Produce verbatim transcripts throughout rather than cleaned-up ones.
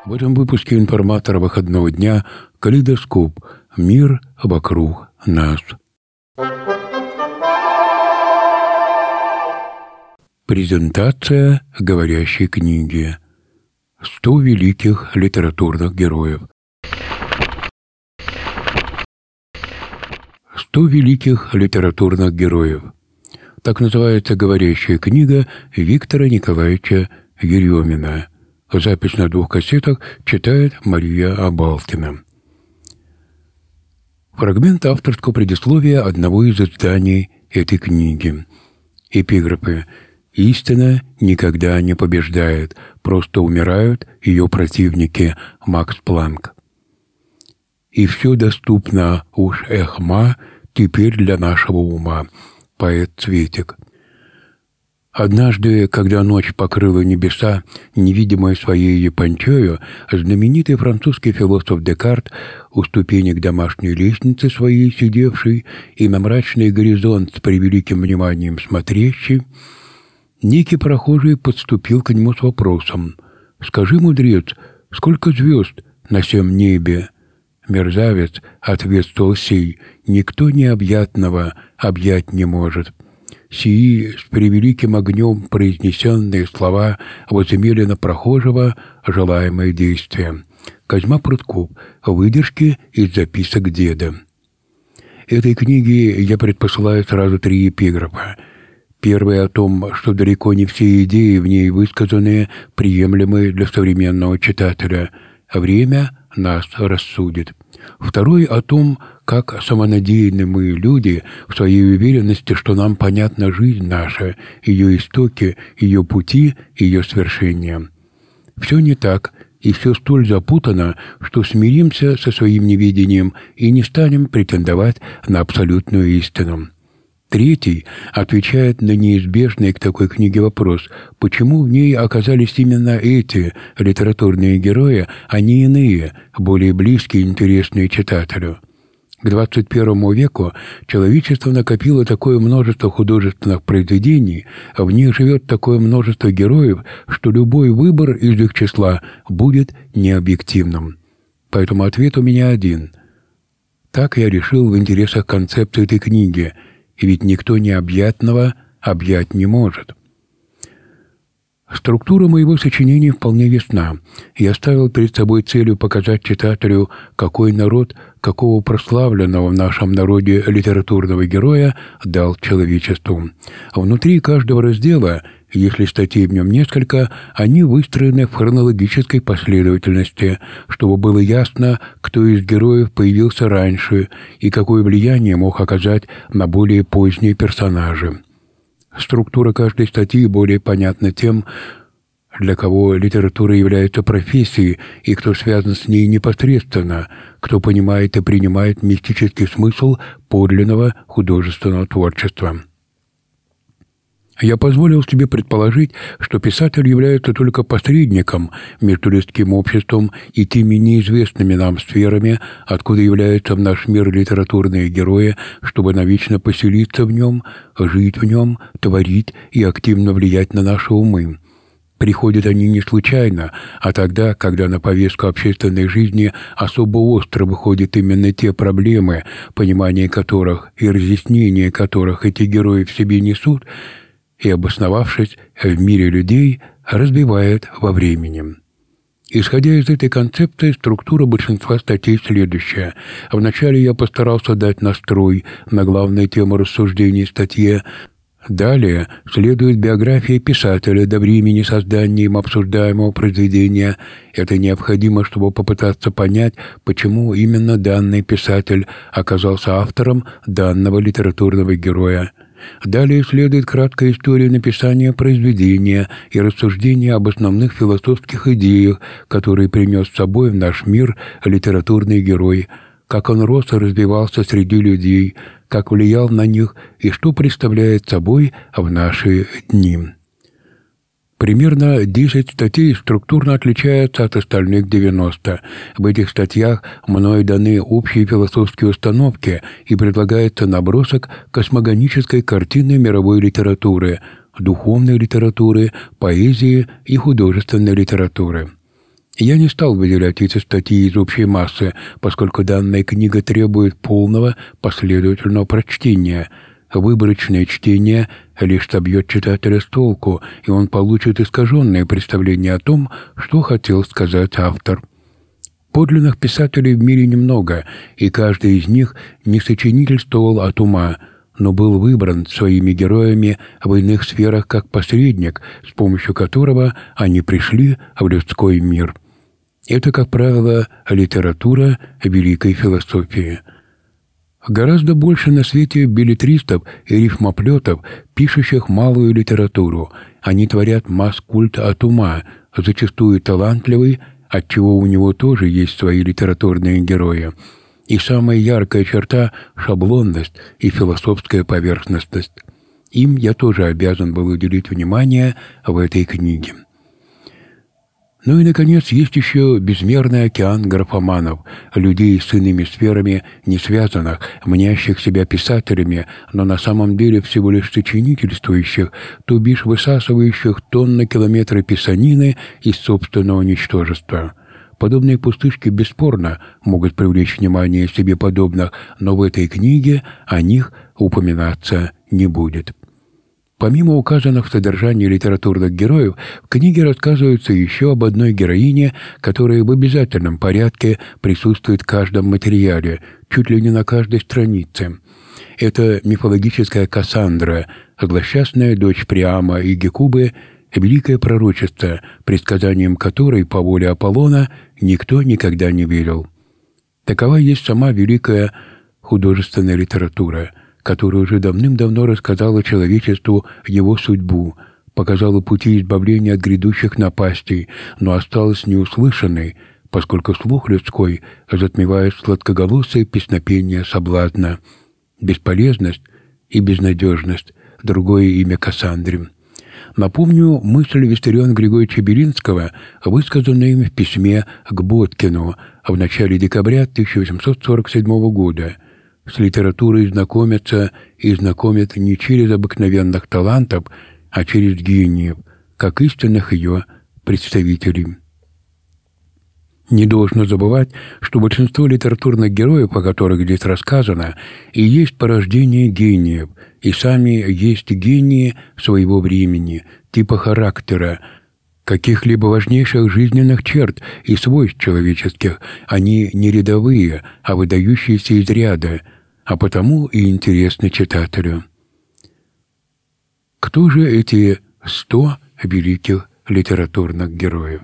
В этом выпуске информатора выходного дня «Калейдоскоп. Мир вокруг нас». Презентация говорящей книги. Сто великих литературных героев. Сто великих литературных героев. Так называется говорящая книга Виктора Николаевича Еремина. Запись на двух кассетах читает Мария Абалкина. Фрагмент авторского предисловия одного из изданий этой книги. Эпиграфы. «Истина никогда не побеждает, просто умирают ее противники». Макс Планк. «И все доступно уж эхма теперь для нашего ума». Поэт Цветик. Однажды, когда ночь покрыла небеса, невидимой своей япончою, знаменитый французский философ Декарт, у ступенек домашней лестницы своей сидевший и на мрачный горизонт с превеликим вниманием смотрящий, некий прохожий подступил к нему с вопросом: «Скажи, мудрец, сколько звезд на сем небе?» «Мерзавец», — ответствовал сей, — «никто необъятного объять не может». Сии с превеликим огнем произнесенные слова возымели на прохожего желаемое действие. Козьма Прутков. Выдержки из записок деда. Этой книге я предпосылаю сразу три эпиграфа. Первый о том, что далеко не все идеи в ней высказанные приемлемы для современного читателя. Время нас рассудит. Второй о том, как самонадеянны мы, люди, в своей уверенности, что нам понятна жизнь наша, ее истоки, ее пути, ее свершения. Все не так, и все столь запутано, что смиримся со своим неведением и не станем претендовать на абсолютную истину. Третий отвечает на неизбежный к такой книге вопрос, почему в ней оказались именно эти литературные герои, а не иные, более близкие и интересные читателю. К двадцать первому веку человечество накопило такое множество художественных произведений, а в них живет такое множество героев, что любой выбор из их числа будет необъективным. Поэтому ответ у меня один. Так я решил в интересах концепции этой книги, и ведь никто необъятного объять не может. Структура моего сочинения вполне ясна. Я ставил перед собой целью показать читателю, какой народ, какого прославленного в нашем народе литературного героя дал человечеству. Внутри каждого раздела, если статей в нем несколько, они выстроены в хронологической последовательности, чтобы было ясно, кто из героев появился раньше и какое влияние мог оказать на более поздние персонажи. Структура каждой статьи более понятна тем, для кого литература является профессией и кто связан с ней непосредственно, кто понимает и принимает мистический смысл подлинного художественного творчества. Я позволил себе предположить, что писатель является только посредником между людским обществом и теми неизвестными нам сферами, откуда являются в наш мир литературные герои, чтобы навечно поселиться в нем, жить в нем, творить и активно влиять на наши умы. Приходят они не случайно, а тогда, когда на повестку общественной жизни особо остро выходят именно те проблемы, понимание которых и разъяснение которых эти герои в себе несут, и, обосновавшись в мире людей, разбивает во времени. Исходя из этой концепции, структура большинства статей следующая. Вначале я постарался дать настрой на главную тему рассуждений статьи. Далее следует биография писателя до времени создания им обсуждаемого произведения. Это необходимо, чтобы попытаться понять, почему именно данный писатель оказался автором данного литературного героя. Далее следует краткая история написания произведения и рассуждения об основных философских идеях, которые принес с собой в наш мир литературный герой, как он рос и развивался среди людей, как влиял на них и что представляет собой в наши дни. Примерно десять статей структурно отличаются от остальных девяноста. В этих статьях мною даны общие философские установки и предлагается набросок космогонической картины мировой литературы, духовной литературы, поэзии и художественной литературы. Я не стал выделять эти статьи из общей массы, поскольку данная книга требует полного последовательного прочтения. Выборочное чтение лишь собьет читателя с толку, и он получит искаженное представление о том, что хотел сказать автор. Подлинных писателей в мире немного, и каждый из них не сочинительствовал от ума, но был выбран своими героями в иных сферах как посредник, с помощью которого они пришли в людской мир. Это, как правило, литература великой философии. Гораздо больше на свете беллетристов и рифмоплетов, пишущих малую литературу. Они творят масс-культ от ума, зачастую талантливый, отчего у него тоже есть свои литературные герои. И самая яркая черта – шаблонность и философская поверхностность. Им я тоже обязан был уделить внимание в этой книге. Ну и, наконец, есть еще безмерный океан графоманов, людей с иными сферами не связанных, мнящих себя писателями, но на самом деле всего лишь сочинительствующих, то бишь высасывающих тонны километры писанины из собственного ничтожества. Подобные пустышки бесспорно могут привлечь внимание себе подобных, но в этой книге о них упоминаться не будет. Помимо указанных в содержании литературных героев, в книге рассказывается еще об одной героине, которая в обязательном порядке присутствует в каждом материале, чуть ли не на каждой странице. Это мифологическая Кассандра, злосчастная дочь Приама и Гекубы, великое пророчество, предсказанием которой по воле Аполлона никто никогда не верил. Такова есть сама великая художественная литература, которая уже давным-давно рассказала человечеству его судьбу, показала пути избавления от грядущих напастей, но осталась неуслышанной, поскольку слух людской затмевает сладкоголосое песнопение соблазна. Бесполезность и безнадежность — другое имя Кассандры. Напомню мысль Виссариона Григорьевича Белинского, высказанную им в письме к Боткину в начале декабря тысяча восемьсот сорок седьмого года. С литературой знакомятся и знакомят не через обыкновенных талантов, а через гениев, как истинных ее представителей. Не должно забывать, что большинство литературных героев, о которых здесь рассказано, и есть порождение гениев, и сами есть гении своего времени, типа характера, каких-либо важнейших жизненных черт и свойств человеческих. Они не рядовые, а выдающиеся из ряда, а потому и интересны читателю. Кто же эти сто великих литературных героев?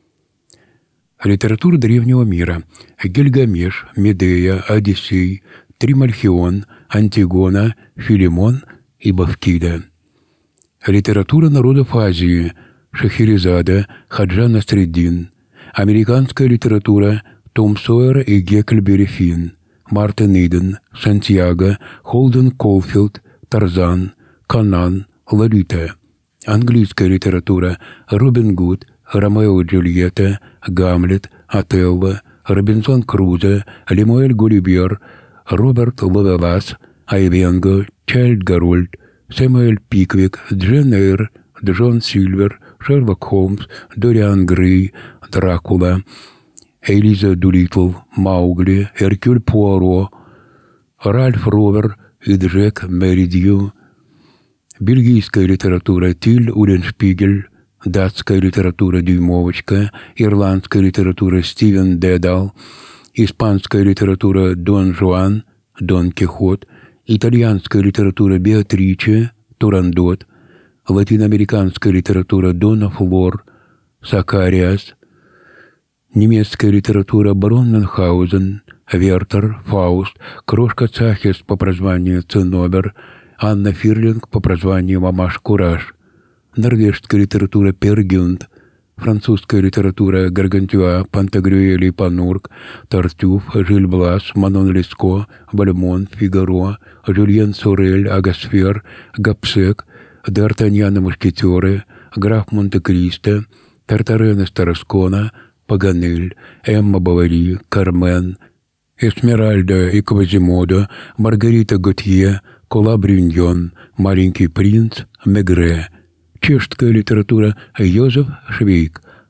Литература древнего мира: Гильгамеш, Медея, Одиссей, Тримальхион, Антигона, Филимон и Бавкида. Литература народов Азии: Шахерезада, Хаджа Насреддин. Американская литература: Том Сойер и Гекльберри Финн, Мартин Иден, Сантьяго, Холден Колфилд, Тарзан, Конан, Лолита. Английская литература: Робин Гуд, Ромео и Джульетта, Гамлет, Отелло, Робинзон Крузо, Лемуэль Гулливер, Роберт Ловелас, Айвенго, Чайльд Гарольд, Сэмюэль Пиквик, Джейн Эйр, Джон Сильвер, Шерлок Холмс, Дориан Грей, Дракула, Элиза Дулиттл, Маугли, Эркюль Пуаро, Ральф Ровер и Джек Меридью. Бельгийская литература: Тиль Улленшпигель. Датская литература: Дюймовочка. Ирландская литература: Стивен Дедал. Испанская литература: Дон Жуан, Дон Кихот. Итальянская литература: Беатриче, Турандот. Латиноамериканская литература: Дона Флор, Сакариас. Немецкая литература: барон Мюнхгаузен, Вертер, Фауст, крошка Цахес по прозванию Циннобер, Анна Фирлинг по прозванию Мамаш Кураж. Норвежская литература: Пер Гюнд. Французская литература: Гаргантюа, Пантагрюэль и Панурк, Тартюф, Жиль Блас, Манон Леско, Бальмон, Фигаро, Жюльен Сорель, Агасфер, Гапсек, Д'Артаньян и мушкетеры, граф Монте-Кристо, Тартарен из Тараскона, Паганель, Эмма Бавари, Кармен, Эсмеральда и Квазимодо, Маргарита Готье, Кола Брюньон, Маленький принц, Мегре. Чешская литература: Йозеф Швейк,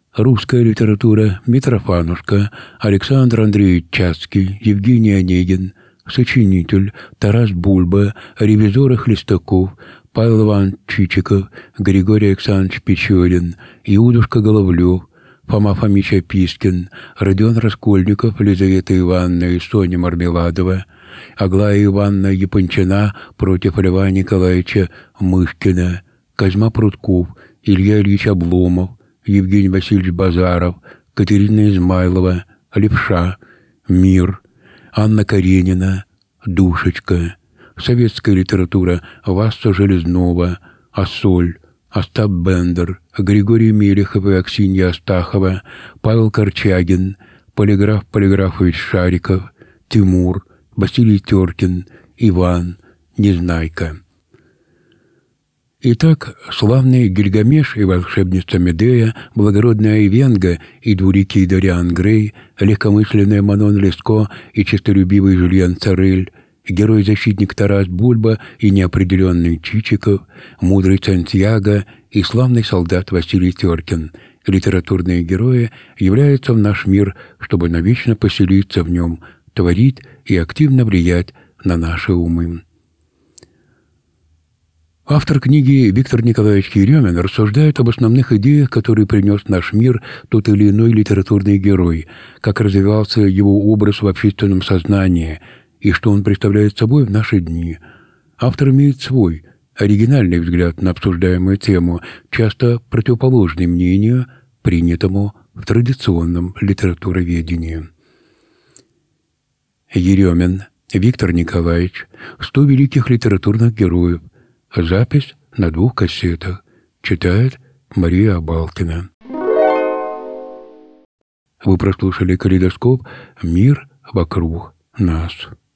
Русская литература: Митрофанушка, Александр Андреевич Чацкий, Евгений Онегин. Сочинитель: Тарас Бульба, ревизоры: Хлестаков, Павел Иванович Чичиков, Григорий Александрович Печорин, Иудушка Головлев, Фома Фомич Опискин, Родион Раскольников, Лизавета Ивановна и Соня Мармеладова, Аглая Ивановна Япончина против Льва Николаевича Мышкина, Козьма Прутков, Илья Ильич Обломов, Евгений Васильевич Базаров, Катерина Измайлова, Левша, Мир, Анна Каренина, Душечка. Советская литература: Васса Железнова, Ассоль, Остап Бендер, Григорий Мелехов и Аксинья Астахова, Павел Корчагин, Полиграф Полиграфович Шариков, Тимур, Василий Теркин, Иван, Незнайка. Итак, славный Гильгамеш и волшебница Медея, благородная Айвенга и двуликий Дориан Грей, легкомысленная Манон Леско и честолюбивый Жюльен Царель, герой-защитник Тарас Бульба и неопределенный Чичиков, мудрый Сантьяго и славный солдат Василий Теркин. Литературные герои являются в наш мир, чтобы навечно поселиться в нем, творить и активно влиять на наши умы. Автор книги Виктор Николаевич Еремин рассуждает об основных идеях, которые принес в наш мир тот или иной литературный герой, как развивался его образ в общественном сознании и что он представляет собой в наши дни. Автор имеет свой, оригинальный взгляд на обсуждаемую тему, часто противоположный мнению, принятому в традиционном литературоведении. Еремин Виктор Николаевич. «Сто великих литературных героев». Запись на двух кассетах. Читает Мария Абалкина. Вы прослушали «Калейдоскоп. Мир вокруг нас».